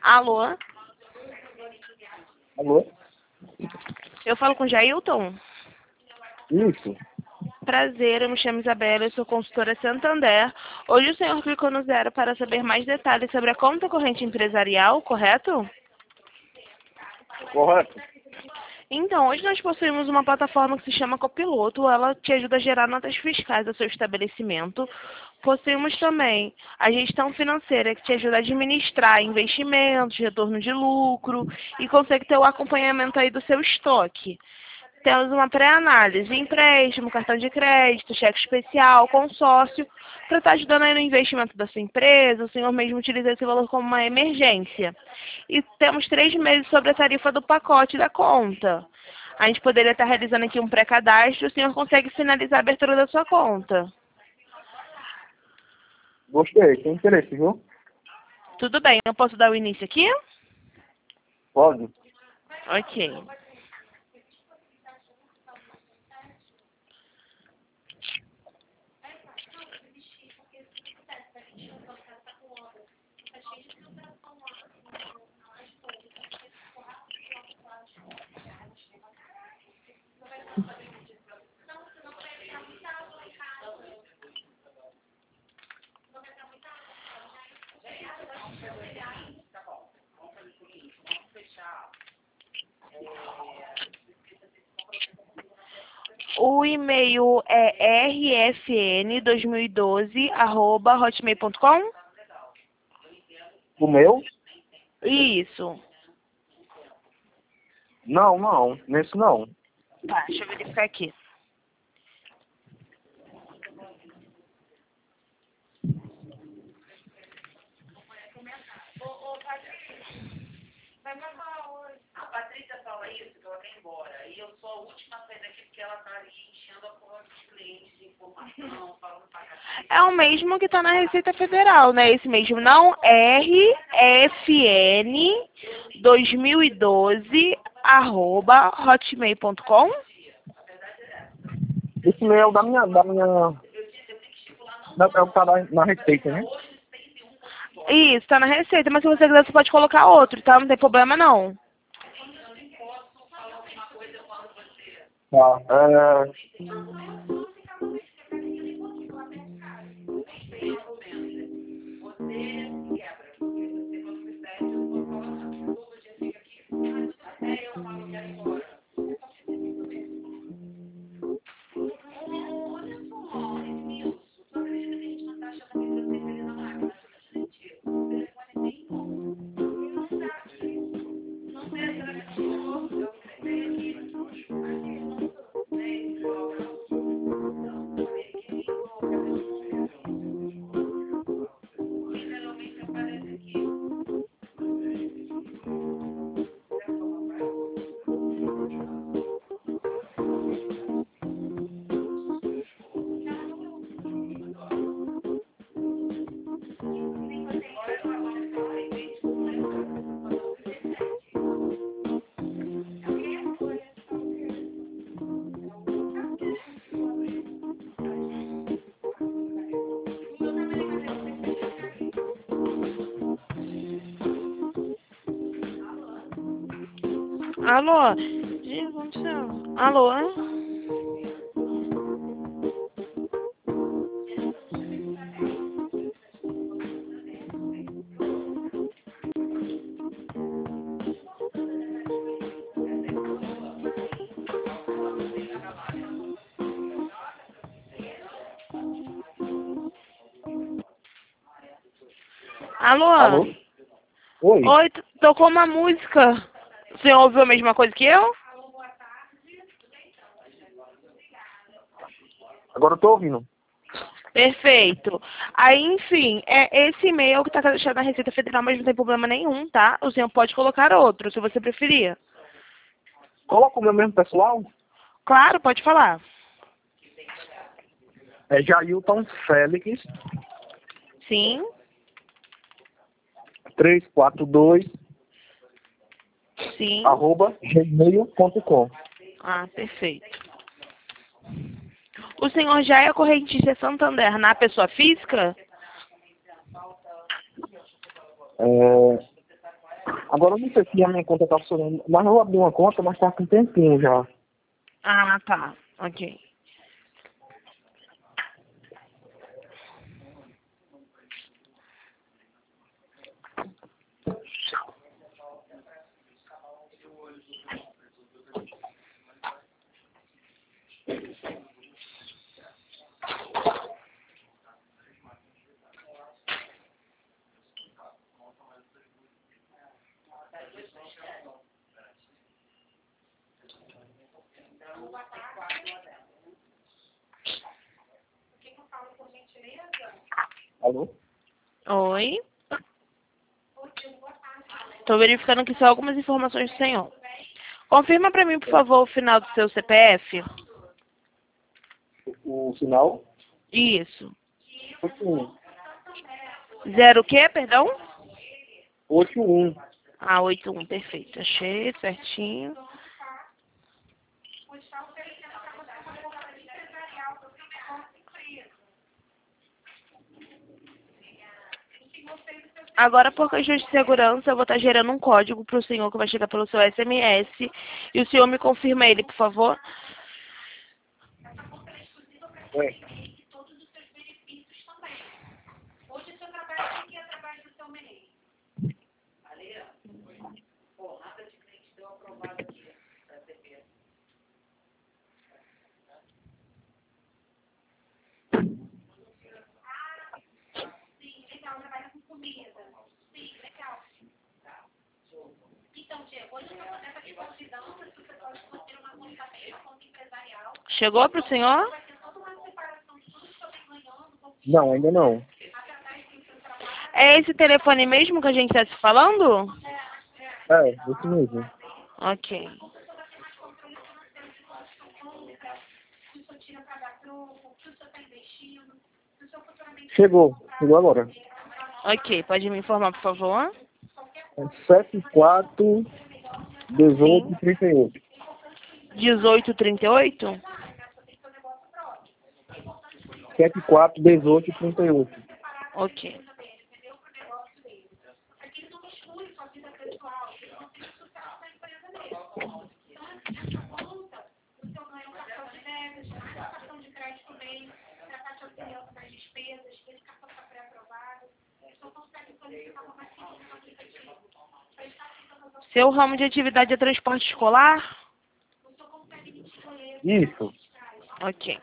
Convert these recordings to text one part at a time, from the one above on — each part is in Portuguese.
Alô? Alô? Eu falo com o Jailton? Isso. Prazer, eu me chamo Isabela, eu sou consultora Santander. Hoje o senhor clicou no 0 para saber mais detalhes sobre a conta corrente empresarial, correto? Correto. Então, hoje nós possuímos uma plataforma que se chama Copiloto. Ela te ajuda a gerar notas fiscais do seu estabelecimento. Possuímos também a gestão financeira, que te ajuda a administrar investimentos, retorno de lucro e consegue ter o acompanhamento aí do seu estoque. Temos uma pré-análise, empréstimo, cartão de crédito, cheque especial, consórcio, para estar ajudando aí no investimento da sua empresa. O senhor mesmo utiliza esse valor como uma emergência. E temos 3 meses sobre a tarifa do pacote da conta. A gente poderia estar realizando aqui um pré-cadastro e o senhor consegue finalizar a abertura da sua conta. Gostei, tem interesse, viu? Tudo bem, eu posso dar o início aqui? Pode. Ok. O e-mail é rfn2012@hotmail.com? O meu? Isso. Não. Nesse não. Tá, deixa eu verificar aqui. A Patrícia fala isso, que ela quer ir embora. E eu sou a última a sair daqui porque ela tá ali enchendo a porra dos clientes de informação, falando pra cacete. É o mesmo que está na Receita Federal, né? Esse mesmo, não? rfn2012@hotmail.com? Esse meu é o é o que tá na receita, né? Isso, está na Receita, mas se você quiser, você pode colocar outro, tá? Não tem problema, não. Tá. Alô? Gente, o que aconteceu? Alô? Alô? Alô? Oi. Oi, tocou uma música. O senhor ouviu a mesma coisa que eu? Agora eu tô ouvindo. Perfeito. Aí, enfim, é esse e-mail que está deixado na Receita Federal, mas não tem problema nenhum, tá? O senhor pode colocar outro, se você preferir. Coloca o meu mesmo pessoal. Claro, pode falar. É Jailton Félix Sim, 342 sim. @gmail.com. Ah, perfeito. O senhor já é correntista Santander na pessoa física? Agora eu não sei se a minha conta tá funcionando, mas eu abri uma conta, mas tá com um tempinho já. Ah, tá. Ok. Alô? Oi. Tô verificando aqui só algumas informações do senhor. Confirma pra mim, por favor, o final do seu CPF. O sinal? Isso. 81. Zero o quê, perdão? 81. Ah, 81, perfeito. Achei certinho. Agora, por questões de segurança, eu vou estar gerando um código para o senhor que vai chegar pelo seu SMS. E o senhor me confirma ele, por favor. É. Pô, nada de cliente deu aprovado aqui da CP. Chegou para o senhor? Não, ainda não. É esse telefone mesmo que a gente está se falando? É, esse mesmo. Ok. Chegou. Chegou agora. Ok, pode me informar, por favor? É 74 18 Sim. 38. 1838? 74 18 38. Ok. Seu ramo de atividade é transporte escolar? Isso. Ok.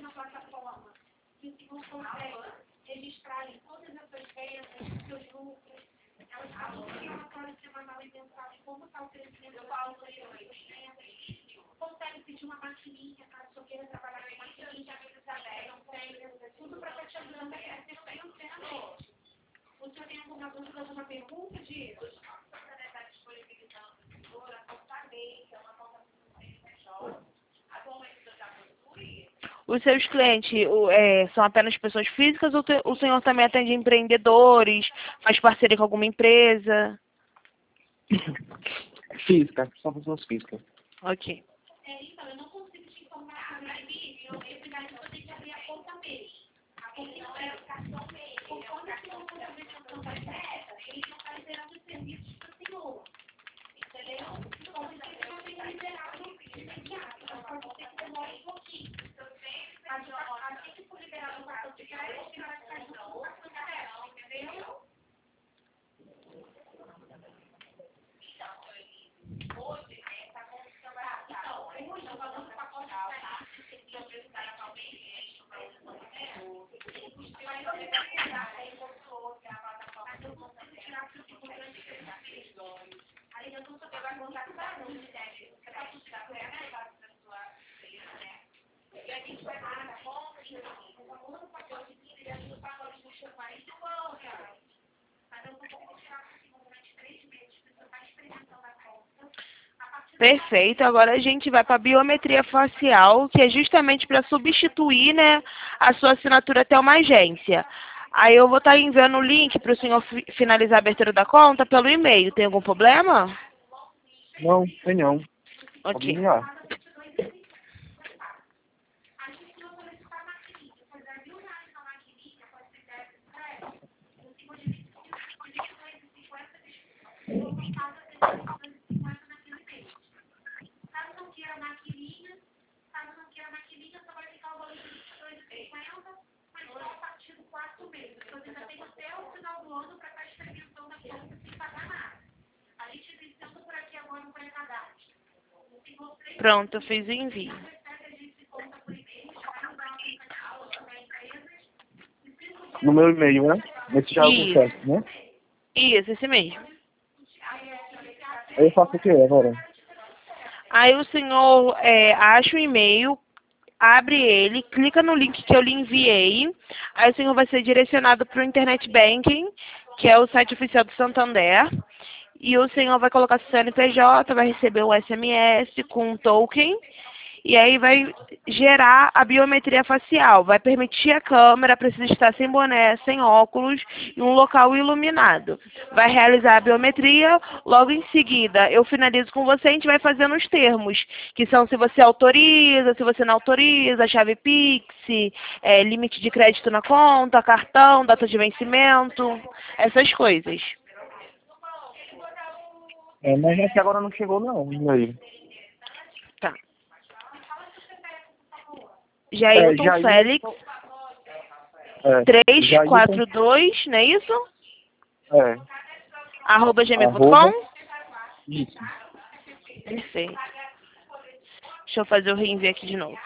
Os seus clientes são apenas pessoas físicas ou o senhor também atende empreendedores, faz parceria com alguma empresa? Física, só pessoas físicas. Ok. Perfeito. Agora a gente vai para a biometria facial, que é justamente para substituir, né, a sua assinatura até uma agência. Aí eu vou estar enviando o link para o senhor finalizar a abertura da conta pelo e-mail. Tem algum problema? Não, tem não. Pode Ok. enviar. Pronto, eu fiz o envio. No meu e-mail, né? Esse já é o Isso. processo, né? Isso, esse mesmo. Aí eu faço o que agora? Aí o senhor acha o e-mail, abre ele, clica no link que eu lhe enviei. Aí o senhor vai ser direcionado para o Internet Banking, que é o site oficial do Santander. E o senhor vai colocar seu CNPJ, vai receber um SMS com um token. E aí vai gerar a biometria facial. Vai permitir a câmera, precisa estar sem boné, sem óculos, em um local iluminado. Vai realizar a biometria, logo em seguida eu finalizo com você, a gente vai fazendo os termos, que são se você autoriza, se você não autoriza, chave Pix, limite de crédito na conta, cartão, data de vencimento, essas coisas. Mas até agora não chegou não, o e-mail. Tá. Jailton Jailton, Félix, Jailton, 342, não é isso? @gmail.com? Isso. Perfeito. Deixa eu fazer o reenvio aqui de novo.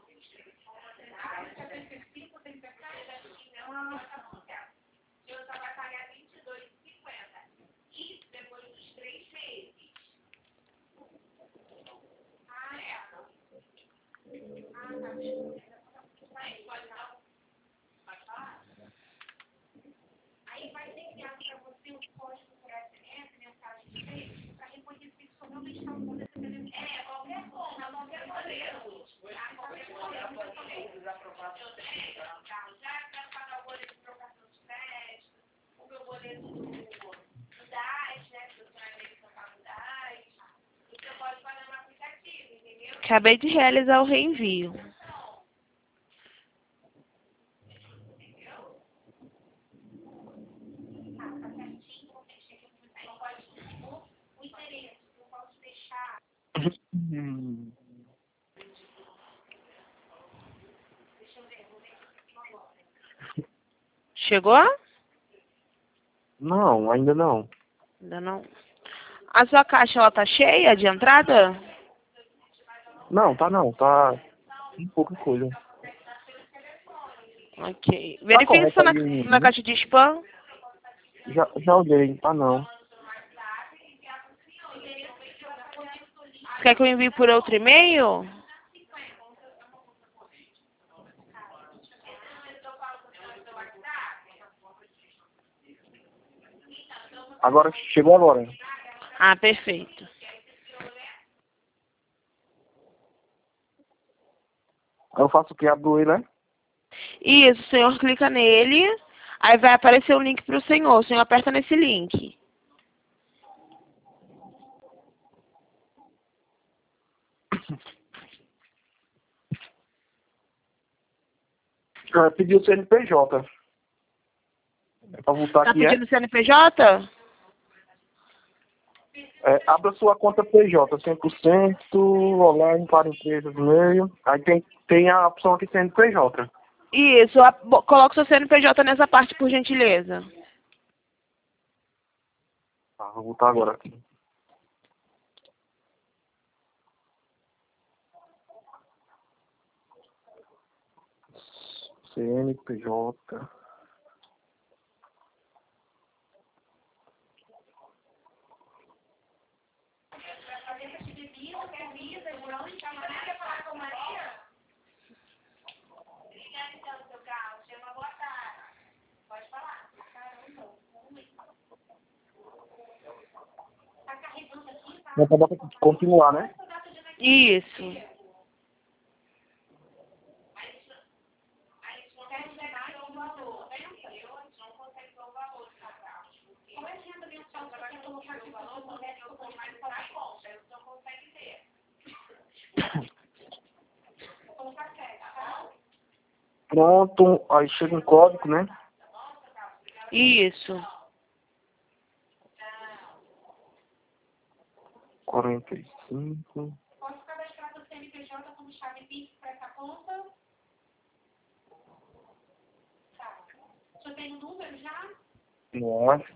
Acabei de realizar o reenvio. Chegou? Não, ainda não. Ainda não. A sua caixa, ela tá cheia de entrada? Não, tá um pouca coisa. Ok. Tá Verifique se correto tá na, aí o na e-mail? caixa de spam. Já olhei, não. Quer que eu envie por outro e-mail? Agora, chegou agora. Ah, perfeito. Aí eu faço o que? Abro ele, né? Isso, o senhor clica nele, aí vai aparecer o link para o senhor. O senhor aperta nesse link. Pediu o CNPJ. É pra voltar Tá aqui, é? pedindo CNPJ? Abra sua conta PJ, 100%, online para empresas, e-mail. Aí tem a opção aqui CNPJ. Isso, coloca o seu CNPJ nessa parte, por gentileza. Tá, vou voltar agora aqui. CNPJ. Vou botar aqui, continuar, né? Isso. Pronto, aí chega um código, né? Isso. 45. Não acho.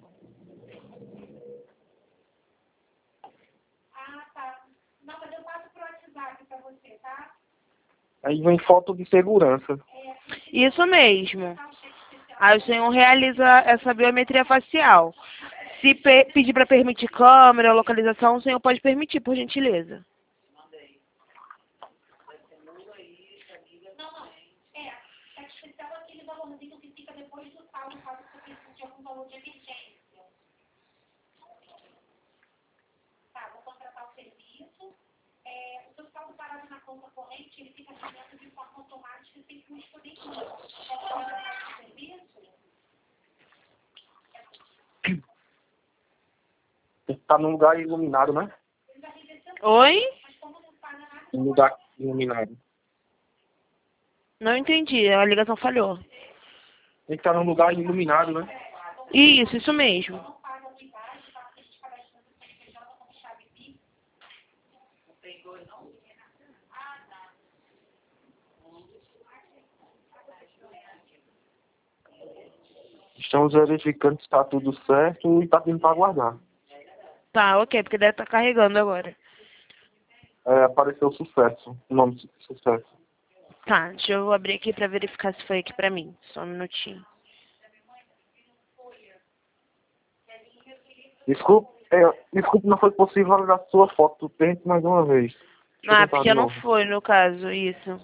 Aí vem foto de segurança. Isso mesmo. Aí o senhor realiza essa biometria facial. Se pedir para permitir câmera, localização, o senhor pode permitir, por gentileza. Tá num lugar iluminado, né? Oi? Um lugar iluminado. Não entendi, a ligação falhou. Tem que estar num lugar iluminado, né? Isso mesmo. Estamos verificando se está tudo certo e está vindo para aguardar. Tá, ok, porque deve estar carregando agora. Apareceu sucesso. O nome de sucesso. Tá, deixa eu abrir aqui pra verificar se foi aqui pra mim. Só um minutinho. Desculpe, não foi possível validar sua foto. Tente mais uma vez. Deixa eu Ah, tentar porque de não novo. foi, no caso, isso.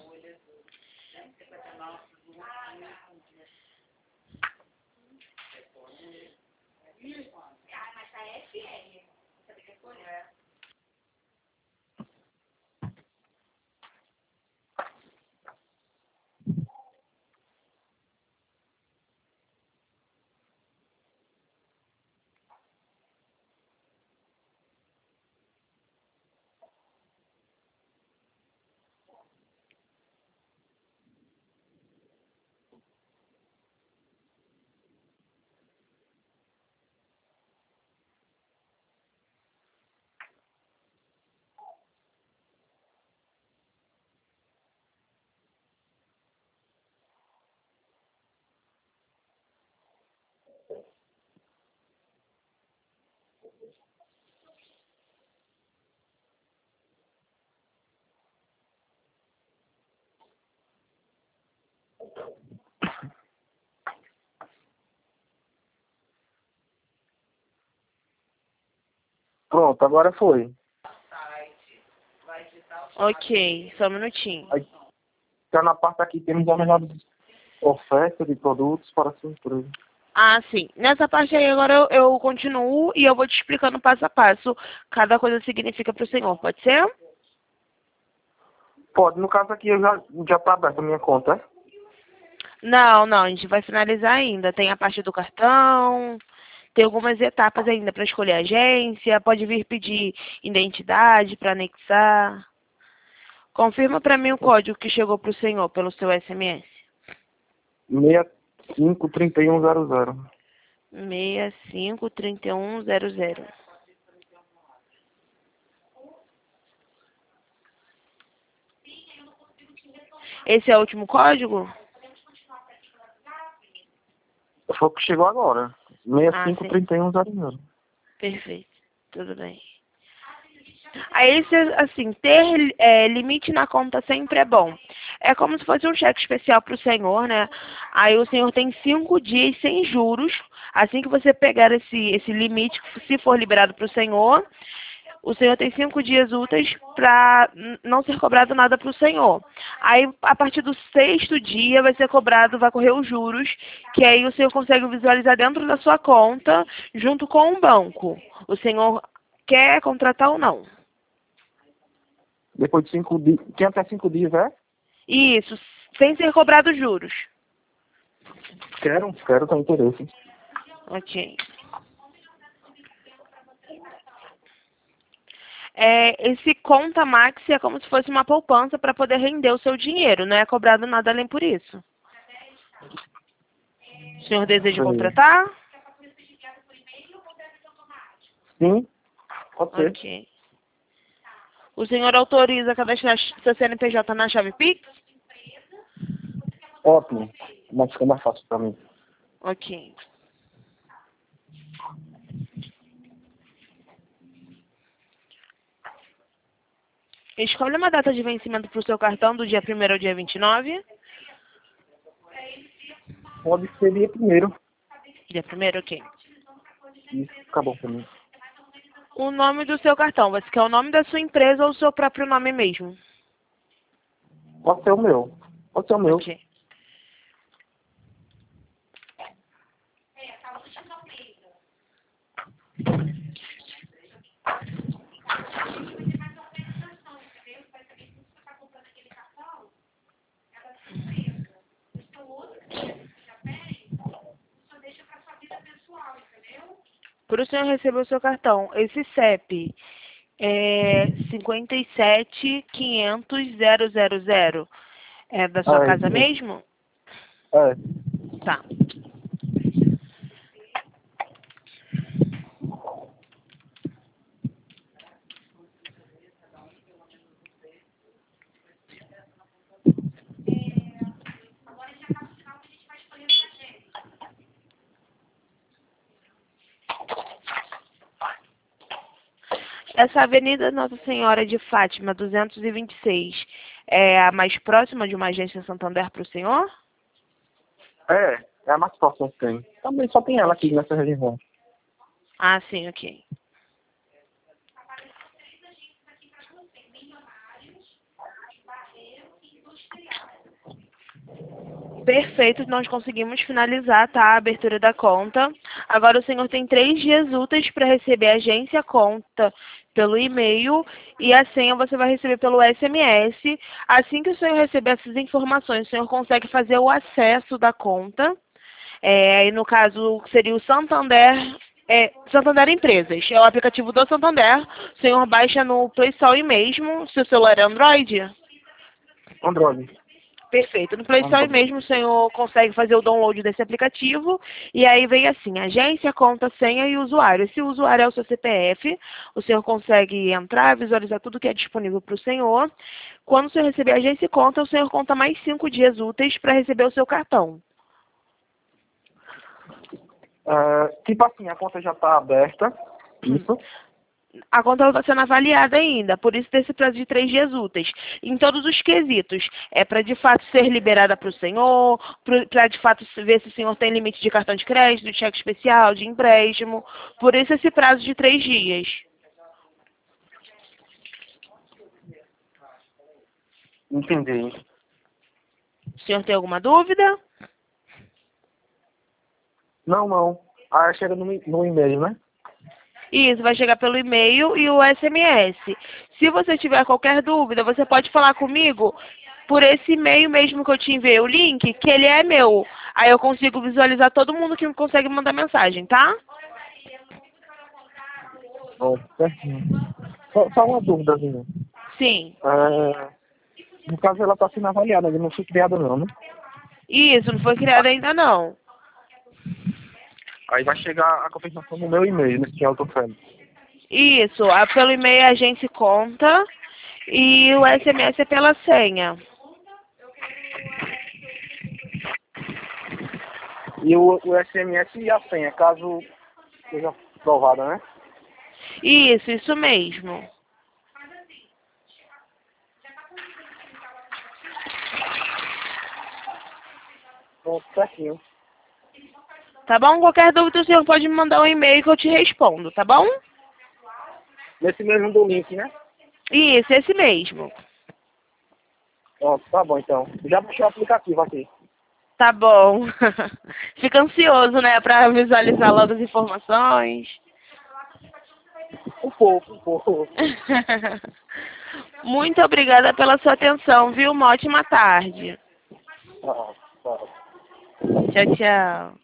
Pronto, agora foi. Ok, só um minutinho. Aí, tá na parte aqui, temos a melhor oferta de produtos para a sua empresa. Ah, sim. Nessa parte aí agora eu continuo e eu vou te explicando passo a passo cada coisa significa pro senhor, pode ser? Pode, no caso aqui eu já tá aberta a minha conta, é? Não, a gente vai finalizar ainda. Tem a parte do cartão, tem algumas etapas ainda para escolher a agência, pode vir pedir identidade para anexar. Confirma para mim o código que chegou pro senhor pelo seu SMS. 653100. 653100. Esse é o último código? Foi o que chegou agora. sim. 653100. Perfeito. Tudo bem. Aí, assim, ter limite na conta sempre é bom. É como se fosse um cheque especial para o senhor, né? Aí o senhor tem 5 dias sem juros. Assim que você pegar esse limite, se for liberado para o senhor tem 5 dias úteis para não ser cobrado nada para o senhor. Aí, a partir do 6º dia, vai correr os juros, que aí o senhor consegue visualizar dentro da sua conta, junto com o banco. O senhor quer contratar ou não? Depois de 5 dias. Tem até 5 dias, é? Isso, sem ser cobrado juros. Quero, tem interesse. Ok. Esse conta maxi é como se fosse uma poupança para poder render o seu dinheiro. Não é cobrado nada além por isso. O senhor deseja contratar? Sim, pode ser. Ok. O senhor autoriza cadastrar seu CNPJ na chave Pix? Ótimo. Mas fica mais fácil para mim. Ok. Escolha uma data de vencimento para o seu cartão do dia 1º ao dia 29. Pode ser dia primeiro. Dia 1º, ok. Isso, acabou pra mim. O nome do seu cartão, você quer o nome da sua empresa ou o seu próprio nome mesmo? Pode ser o meu. Pode ser o meu. Ok. Para o senhor receber o seu cartão, esse CEP é 57.500.000. É da sua casa Isso. mesmo? É. Tá. Essa Avenida Nossa Senhora de Fátima, 226, é a mais próxima de uma agência Santander para o senhor? É a mais próxima que tem. Também só tem ela aqui nessa região. Ah, sim, ok. Perfeito, nós conseguimos finalizar, tá, a abertura da conta. Agora o senhor tem 3 dias úteis para receber a agência conta pelo e-mail e a senha você vai receber pelo SMS. Assim que o senhor receber essas informações, o senhor consegue fazer o acesso da conta. Aí no caso seria o Santander, Santander Empresas. É o aplicativo do Santander. O senhor baixa no Play Store mesmo, se o celular é Android. Android. Perfeito. No Play Store mesmo o senhor consegue fazer o download desse aplicativo e aí vem assim, agência, conta, senha e usuário. Se o usuário é o seu CPF, o senhor consegue entrar, visualizar tudo que é disponível para o senhor. Quando o senhor receber a agência e conta, o senhor conta mais 5 dias úteis para receber o seu cartão. Tipo assim, a conta já está aberta. Isso. A conta está sendo avaliada ainda, por isso tem esse prazo de 3 dias úteis. Em todos os quesitos, é para de fato ser liberada para o senhor, para de fato ver se o senhor tem limite de cartão de crédito, de cheque especial, de empréstimo. Por isso esse prazo de 3 dias. Entendi. O senhor tem alguma dúvida? Não. Ah, chega no e-mail, né? Isso, vai chegar pelo e-mail e o SMS. Se você tiver qualquer dúvida, você pode falar comigo por esse e-mail mesmo que eu te enviei o link, que ele é meu. Aí eu consigo visualizar todo mundo que consegue mandar mensagem, tá? Certinho. Só uma dúvidazinha. Sim. No caso, ela está sendo avaliada, ainda não foi criada não, né? Isso, não foi criado ainda não. Aí vai chegar a confirmação no meu e-mail, nesse que eu tô falando. Isso, pelo e-mail a gente conta e o SMS é pela senha. E o SMS e a senha, caso seja aprovada, né? Isso mesmo. Pronto, certinho. Tá bom? Qualquer dúvida o senhor pode me mandar um e-mail que eu te respondo, tá bom? Nesse mesmo do link, né? Isso, esse mesmo. Pronto, tá bom então. Já baixei o aplicativo aqui. Tá bom. Fica ansioso, né, pra visualizar logo as informações. Um pouco. Muito obrigada pela sua atenção, viu? Uma ótima tarde. Tá. Tchau, tchau.